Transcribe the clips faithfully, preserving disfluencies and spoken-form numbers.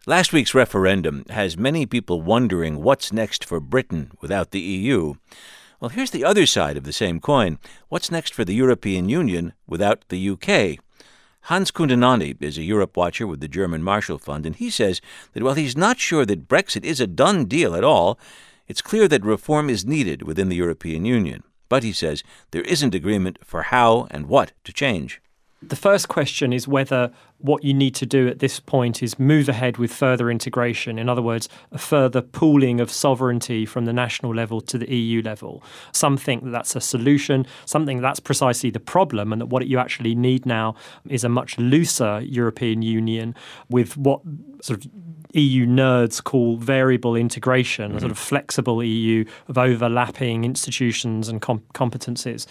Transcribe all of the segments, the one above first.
Last week's referendum has many people wondering what's next for Britain without the E U. Well, here's the other side of the same coin. What's next for the European Union without the U K? Hans Kundinani is a Europe watcher with the German Marshall Fund, and he says that while he's not sure that Brexit is a done deal at all, it's clear that reform is needed within the European Union. But he says there isn't agreement for how and what to change. The first question is whether what you need to do at this point is move ahead with further integration. In other words, a further pooling of sovereignty from the national level to the E U level. Some think that that's a solution, something that's precisely the problem, and that what you actually need now is a much looser European Union with what sort of E U nerds call variable integration, mm-hmm. a sort of flexible E U of overlapping institutions and com- competencies.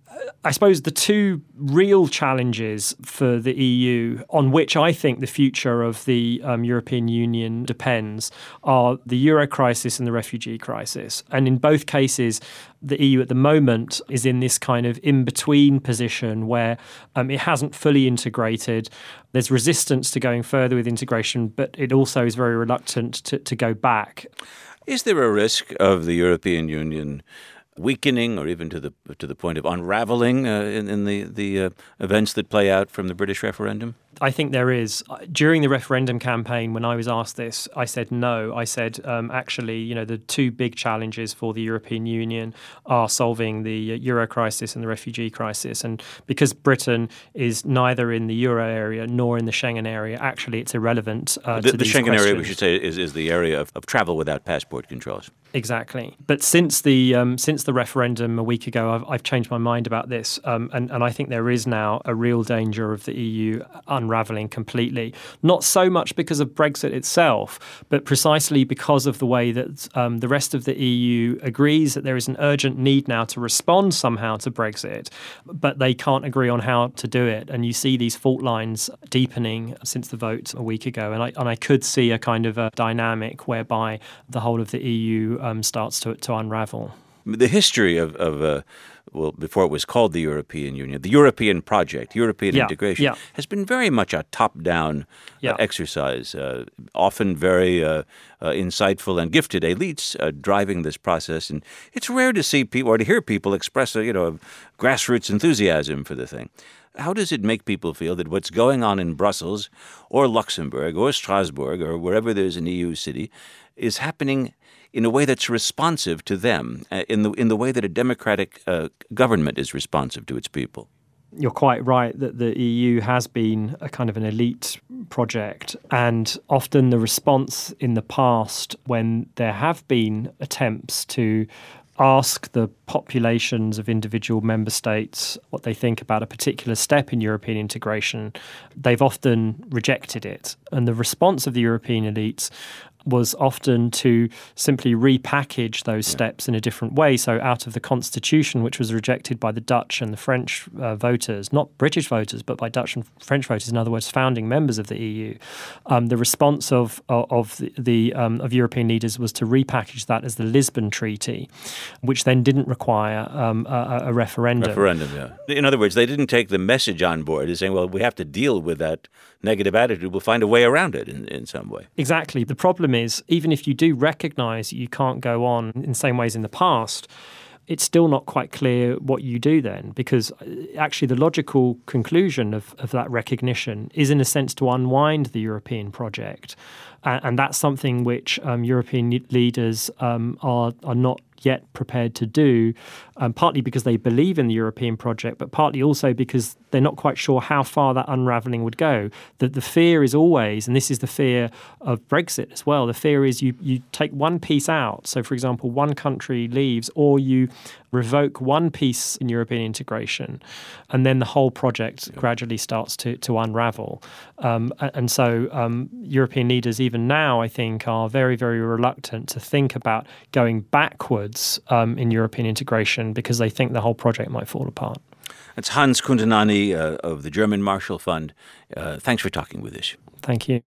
I suppose the two real challenges for the E U, on which I think the future of the um, European Union depends, are the euro crisis and the refugee crisis. And in both cases, the E U at the moment is in this kind of in-between position where um, it hasn't fully integrated. There's resistance to going further with integration, but it also is very reluctant to, to go back. Is there a risk of the European Union weakening, or even to the to the point of unraveling uh, in, in the the uh, events that play out from the British referendum? I think there is. During the referendum campaign, when I was asked this, I said no. I said, um, actually, you know, the two big challenges for the European Union are solving the euro crisis and the refugee crisis. And because Britain is neither in the euro area nor in the Schengen area, actually it's irrelevant uh, the, to the these Schengen questions. area, we should say, is, is the area of, of travel without passport controls. Exactly. But since the um, since the referendum a week ago, I've, I've changed my mind about this. Um, and, and I think there is now a real danger of the E U unraveling completely. Not so much because of Brexit itself, but precisely because of the way that um, the rest of the E U agrees that there is an urgent need now to respond somehow to Brexit, but they can't agree on how to do it. And you see these fault lines deepening since the vote a week ago. And I, and I could see a kind of a dynamic whereby the whole of the E U Um, starts to to unravel. The history of, of uh, well, before it was called the European Union, the European project, European yeah, integration, yeah. has been very much a top-down yeah. uh, exercise, uh, often very uh, uh, insightful and gifted elites uh, driving this process. And it's rare to see people or to hear people express a, you know, a grassroots enthusiasm for the thing. How does it make people feel that what's going on in Brussels or Luxembourg or Strasbourg or wherever there's an E U city is happening in a way that's responsive to them, uh, in the in the way that a democratic uh, government is responsive to its people? You're quite right that the E U has been a kind of an elite project, and often the response in the past when there have been attempts to ask the populations of individual member states what they think about a particular step in European integration, they've often rejected it. And the response of the European elites was often to simply repackage those steps in a different way. So out of the constitution, which was rejected by the Dutch and the French uh, voters, not British voters, but by Dutch and French voters, in other words, founding members of the E U, um, the response of of the, the um, of European leaders was to repackage that as the Lisbon Treaty, which then didn't require um, a, a referendum. Referendum, yeah. In other words, they didn't take the message on board as saying, well, we have to deal with that negative attitude. We'll find a way around it in, in some way. Exactly. The problem is, even if you do recognise you can't go on in the same ways in the past, it's still not quite clear what you do then, because actually the logical conclusion of, of that recognition is, in a sense, to unwind the European project. And, and that's something which um, European leaders um, are, are not yet prepared to do, um, partly because they believe in the European project, but partly also because they're not quite sure how far that unravelling would go. The, the fear is always, and this is the fear of Brexit as well, the fear is you, you take one piece out. So, for example, one country leaves, or you revoke one piece in European integration, and then the whole project yeah. gradually starts to, to unravel. Um, and so um, European leaders, even now, I think, are very, very reluctant to think about going backwards um, in European integration because they think the whole project might fall apart. That's Hans Kundinani uh, of the German Marshall Fund. Uh, thanks for talking with us. Thank you.